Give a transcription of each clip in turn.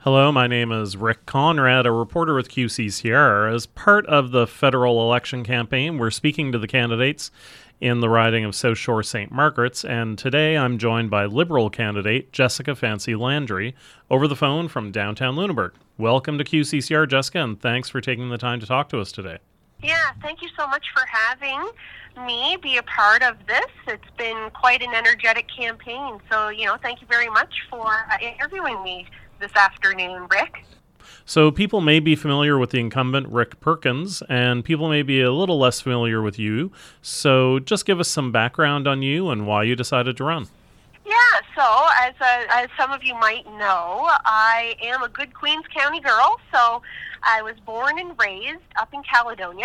Hello, my name is Rick Conrad, a reporter with QCCR. As part of the federal election campaign, we're speaking to the candidates in the riding of South Shore St. Margaret's, and today I'm joined by Liberal candidate Jessica Fancy Landry over the phone from downtown Lunenburg. Welcome to QCCR, Jessica, and thanks for taking the time to talk to us today. Yeah, thank you so much for having me be a part of this. It's been quite an energetic campaign, so, thank you very much for interviewing me this afternoon, Rick. So people may be familiar with the incumbent, Rick Perkins, and people may be a little less familiar with you. So just give us some background on you and why you decided to run. Yeah, so as some of you might know, I am a good Queens County girl. So I was born and raised up in Caledonia.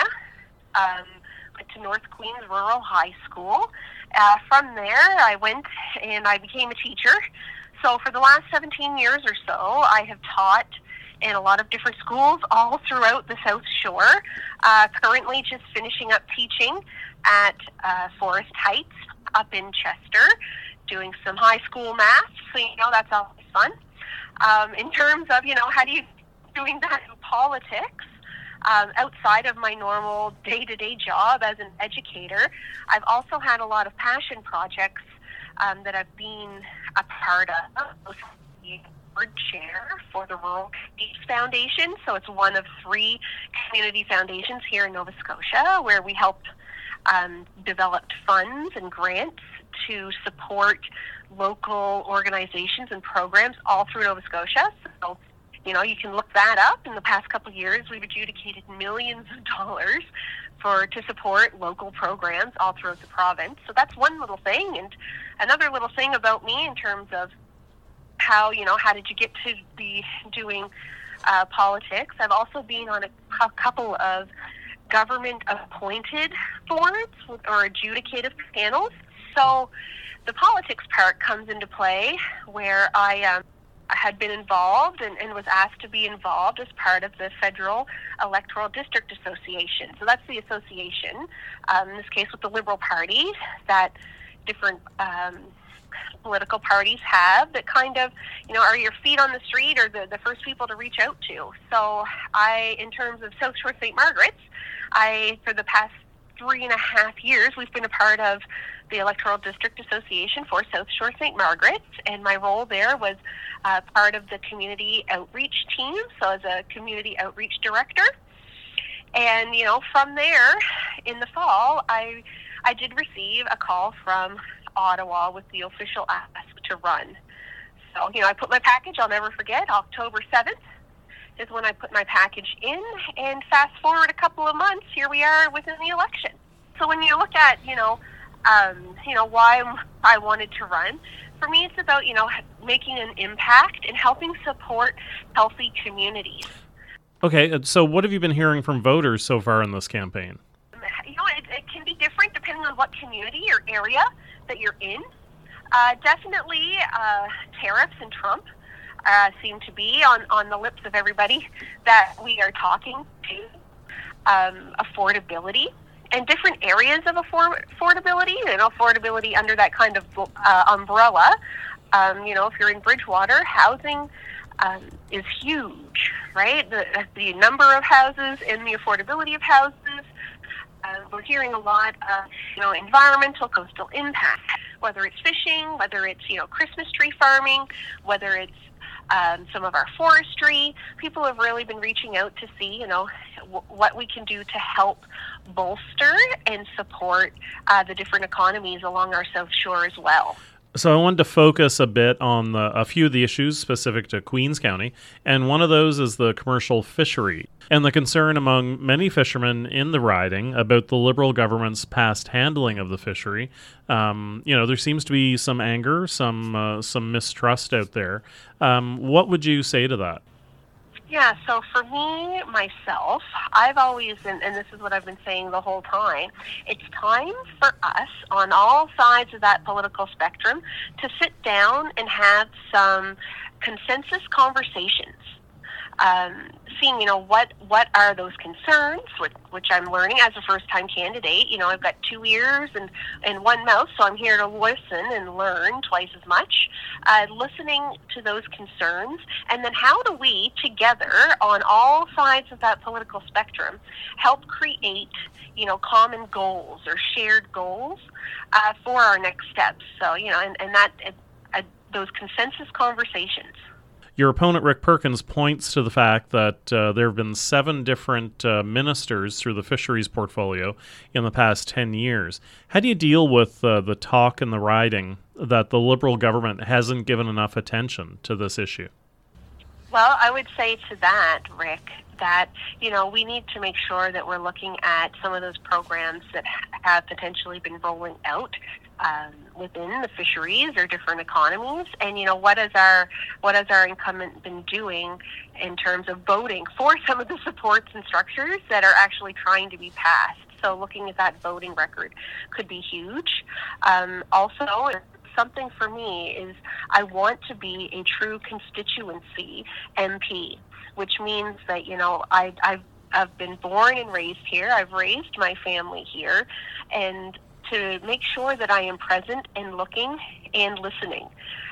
Went to North Queens Rural High School. From there, I went and I became a teacher. So for the last 17 years or so, I have taught in a lot of different schools all throughout the South Shore. Currently just finishing up teaching at Forest Heights up in Chester, doing some high school math. So, that's always fun. In terms of, how do you doing that in politics? Outside of my normal day-to-day job as an educator, I've also had a lot of passion projects that I've been a part of. The board chair for the Rural Communities Foundation. So it's one of 3 community foundations here in Nova Scotia where we help develop funds and grants to support local organizations and programs all through Nova Scotia. So, you can look that up. In the past couple of years, we've adjudicated millions of dollars to support local programs all throughout the province. So that's one little thing. And another little thing about me in terms of how did you get to be doing politics? I've also been on a couple of government-appointed boards or adjudicative panels. So the politics part comes into play where I had been involved and was asked to be involved as part of the Federal Electoral District Association. So that's the association, in this case with the Liberal Party, that different political parties have that kind of, are your feet on the street or the first people to reach out to. So in terms of South Shore St. Margaret's, for the past 3.5 years, we've been a part of the Electoral District Association for South Shore St. Margaret's, and my role there was part of the community outreach team, so as a community outreach director. And, from there, in the fall, I did receive a call from Ottawa with the official ask to run. So, I put my package, I'll never forget, October 7th is when I put my package in, and fast forward a couple of months, here we are within the election. So when you look at, why I wanted to run, for me it's about, making an impact and helping support healthy communities. Okay, so what have you been hearing from voters so far in this campaign? It can be different depending on what community or area that you're in. Definitely tariffs and Trump seem to be on the lips of everybody that we are talking to. Affordability and different areas of affordability, affordability under that kind of umbrella. If you're in Bridgewater, housing is huge, right? The number of houses and the affordability of houses. We're hearing a lot of, environmental coastal impact, whether it's fishing, whether it's, Christmas tree farming, whether it's some of our forestry. People have really been reaching out to see, what we can do to help bolster and support the different economies along our South Shore as well. So I wanted to focus a bit on a few of the issues specific to Queens County, and one of those is the commercial fishery and the concern among many fishermen in the riding about the Liberal government's past handling of the fishery. There seems to be some anger, some mistrust out there. What would you say to that? Yeah, so for me, myself, I've always, and this is what I've been saying the whole time, it's time for us on all sides of that political spectrum to sit down and have some consensus conversations. seeing, what are those concerns, which I'm learning as a first-time candidate. I've got 2 ears and 1 mouth, so I'm here to listen and learn twice as much. Listening to those concerns, and then how do we, together, on all sides of that political spectrum, help create, common goals or shared goals for our next steps. So, and that those consensus conversations. Your opponent, Rick Perkins, points to the fact that there have been 7 different ministers through the fisheries portfolio in the past 10 years. How do you deal with the talk in the riding that the Liberal government hasn't given enough attention to this issue? Well, I would say to that, Rick, that, we need to make sure that we're looking at some of those programs that have potentially been rolling out within the fisheries or different economies, and what has our incumbent been doing in terms of voting for some of the supports and structures that are actually trying to be passed. So looking at that voting record could be huge. Also, something for me is I want to be a true constituency MP, which means that I've been born and raised here. I've raised my family here, and to make sure that I am present and looking and listening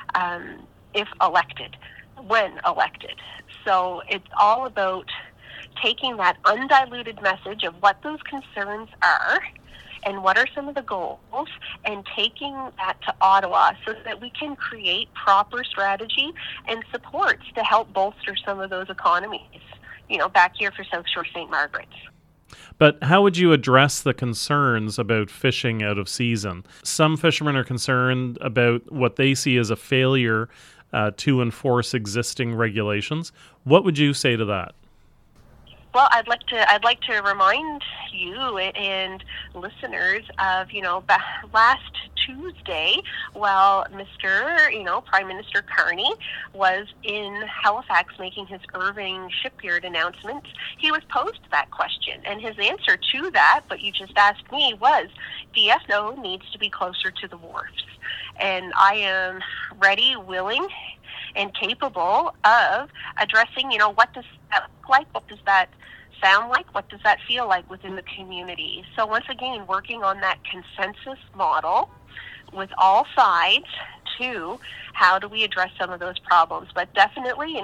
if elected, when elected. So it's all about taking that undiluted message of what those concerns are and what are some of the goals, and taking that to Ottawa so that we can create proper strategy and supports to help bolster some of those economies, back here for South Shore St. Margaret's. But how would you address the concerns about fishing out of season? Some fishermen are concerned about what they see as a failure to enforce existing regulations. What would you say to that? Well, I'd like to remind you and listeners of, last Tuesday, while Prime Minister Carney was in Halifax making his Irving shipyard announcements, he was posed that question. And his answer to that, what you just asked me, was DFO needs to be closer to the wharfs. And I am ready, willing, and capable of addressing, what does that look like? What does that sound like? What does that feel like within the community? So once again, working on that consensus model with all sides to how do we address some of those problems. But definitely,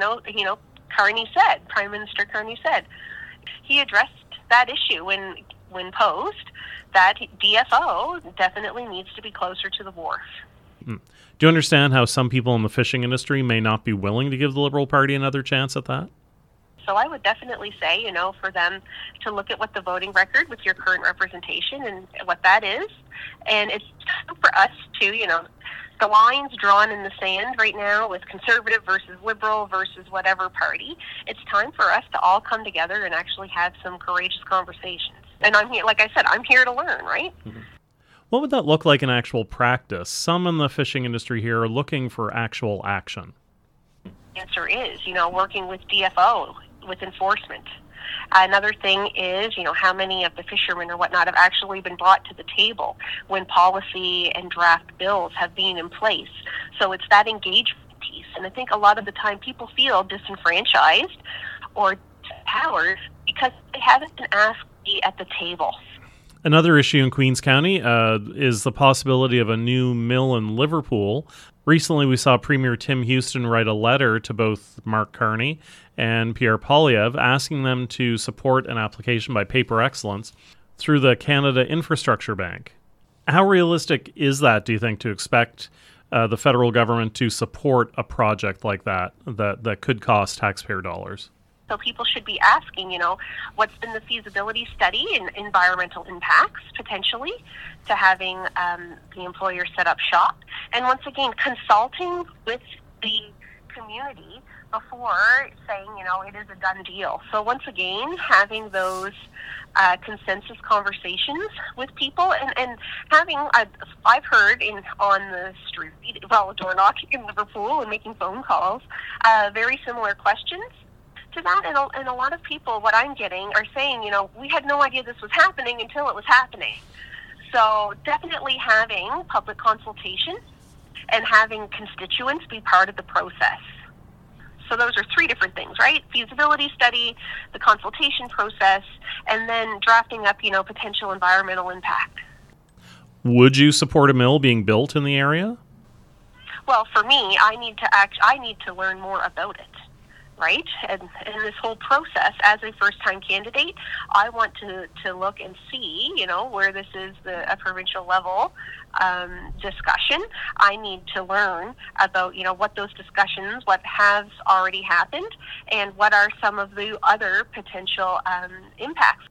Prime Minister Carney said, he addressed that issue when posed that DFO definitely needs to be closer to the wharf. Do you understand how some people in the fishing industry may not be willing to give the Liberal Party another chance at that? So I would definitely say, for them to look at what the voting record with your current representation and what that is. And it's time for us to, the lines drawn in the sand right now with conservative versus liberal versus whatever party. It's time for us to all come together and actually have some courageous conversations. And I'm here, like I said, I'm here to learn, right? Mm-hmm. What would that look like in actual practice? Some in the fishing industry here are looking for actual action. The answer is, working with DFO, with enforcement. Another thing is, how many of the fishermen or whatnot have actually been brought to the table when policy and draft bills have been in place. So it's that engagement piece. And I think a lot of the time people feel disenfranchised or empowered because they haven't been asked to be at the table. Another issue in Queens County is the possibility of a new mill in Liverpool. Recently, we saw Premier Tim Houston write a letter to both Mark Carney and Pierre Poilievre asking them to support an application by Paper Excellence through the Canada Infrastructure Bank. How realistic is that, do you think, to expect the federal government to support a project like that could cost taxpayer dollars? So people should be asking, what's been the feasibility study and environmental impacts, potentially, to having the employer set up shop. And once again, consulting with the community before saying, it is a done deal. So once again, having those consensus conversations with people and having, I've heard on the street, door knocking in Liverpool and making phone calls, very similar questions to that, and a lot of people, what I'm getting, are saying, we had no idea this was happening until it was happening. So definitely having public consultation and having constituents be part of the process. So those are three different things, right? Feasibility study, the consultation process, and then drafting up, potential environmental impact. Would you support a mill being built in the area? Well, for me, I need to learn more about it, right? And in this whole process, as a first-time candidate, I want to look and see, where this is a provincial level discussion. I need to learn about, what those discussions, what has already happened, and what are some of the other potential impacts.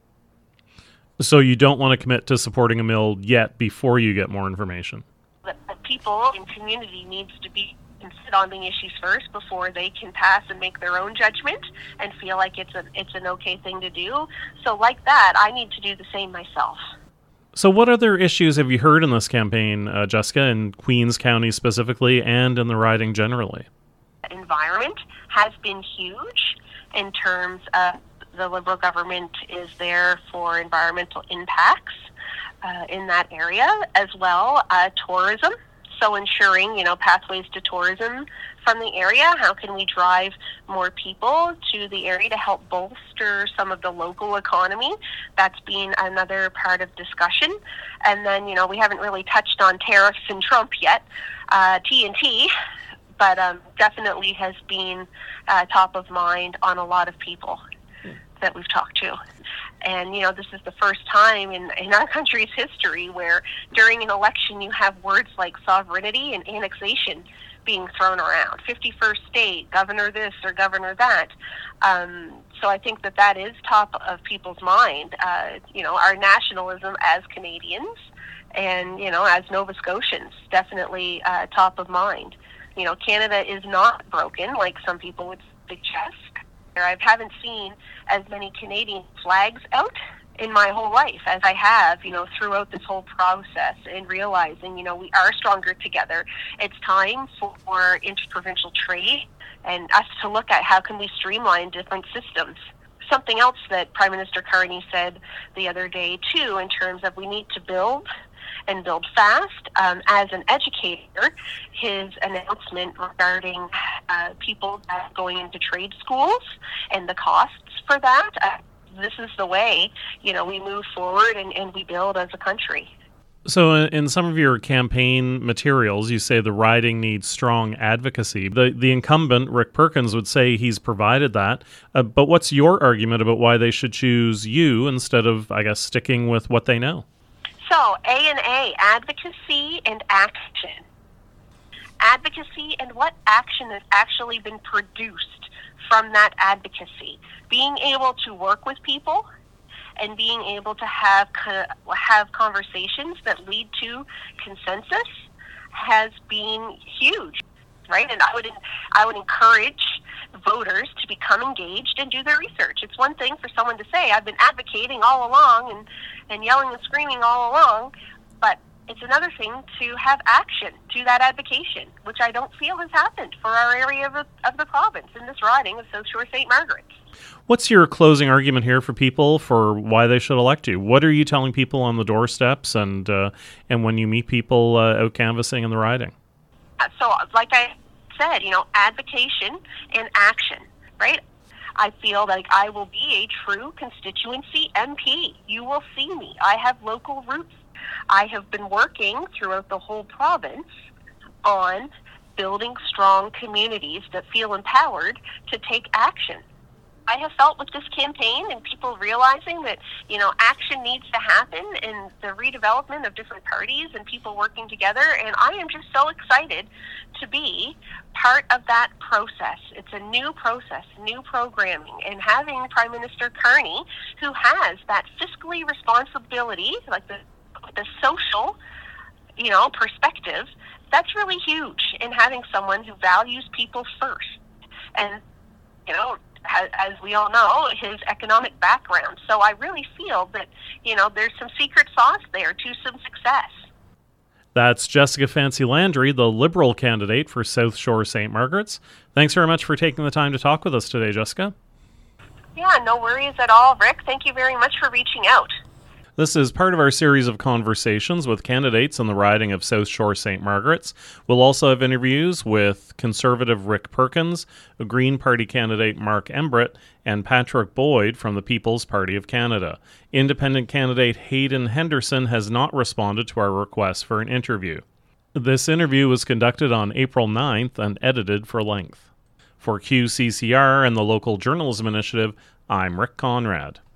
So you don't want to commit to supporting a mill yet before you get more information? The people in community needs to be sit on the issues first before they can pass and make their own judgment and feel like it's an okay thing to do. So like that, I need to do the same myself. So what other issues have you heard in this campaign, Jessica, in Queens County specifically and in the riding generally? Environment has been huge in terms of the Liberal government is there for environmental impacts in that area, as well tourism. So ensuring, pathways to tourism from the area. How can we drive more people to the area to help bolster some of the local economy? That's been another part of discussion. And then, we haven't really touched on tariffs and Trump yet, TNT, but definitely has been top of mind on a lot of people that we've talked to. And, this is the first time in our country's history where during an election you have words like sovereignty and annexation being thrown around. 51st state, governor this or governor that. So I think that is top of people's mind, our nationalism as Canadians and, as Nova Scotians, definitely top of mind. Canada is not broken like some people would suggest. I haven't seen as many Canadian flags out in my whole life as I have, throughout this whole process, and realizing, we are stronger together. It's time for interprovincial trade and us to look at how can we streamline different systems. Something else that Prime Minister Carney said the other day, too, in terms of we need to build and build fast. As an educator, his announcement regarding people going into trade schools and the costs for that, this is the way, we move forward and we build as a country. So in some of your campaign materials, you say the riding needs strong advocacy. The incumbent, Rick Perkins, would say he's provided that. But what's your argument about why they should choose you instead of, I guess, sticking with what they know? So, A&A, advocacy and action. Advocacy and what action has actually been produced from that advocacy. Being able to work with people and being able to have conversations that lead to consensus has been huge, right? And I would encourage voters to become engaged and do their research. It's one thing for someone to say, I've been advocating all along and yelling and screaming all along, but it's another thing to have action to that advocation, which I don't feel has happened for our area of the province in this riding of South Shore St. Margaret's. What's your closing argument here for people for why they should elect you? What are you telling people on the doorsteps and when you meet people out canvassing in the riding? So, like I said, advocation and action, right? I feel like I will be a true constituency MP. You will see me. I have local roots. I have been working throughout the whole province on building strong communities that feel empowered to take action. I have felt with this campaign and people realizing that, action needs to happen in the redevelopment of different parties and people working together. And I am just so excited to be part of that process. It's a new process, new programming, and having Prime Minister Carney, who has that fiscally responsibility, like the social, perspective, that's really huge in having someone who values people first. And, as we all know, his economic background. So I really feel that, there's some secret sauce there to some success. That's Jessica Fancy Landry, the Liberal candidate for South Shore St. Margaret's. Thanks very much for taking the time to talk with us today, Jessica. Yeah, no worries at all, Rick. Thank you very much for reaching out. This is part of our series of conversations with candidates in the riding of South Shore St. Margaret's. We'll also have interviews with Conservative Rick Perkins, a Green Party candidate Mark Embrett, and Patrick Boyd from the People's Party of Canada. Independent candidate Hayden Henderson has not responded to our request for an interview. This interview was conducted on April 9th and edited for length. For QCCR and the Local Journalism Initiative, I'm Rick Conrad.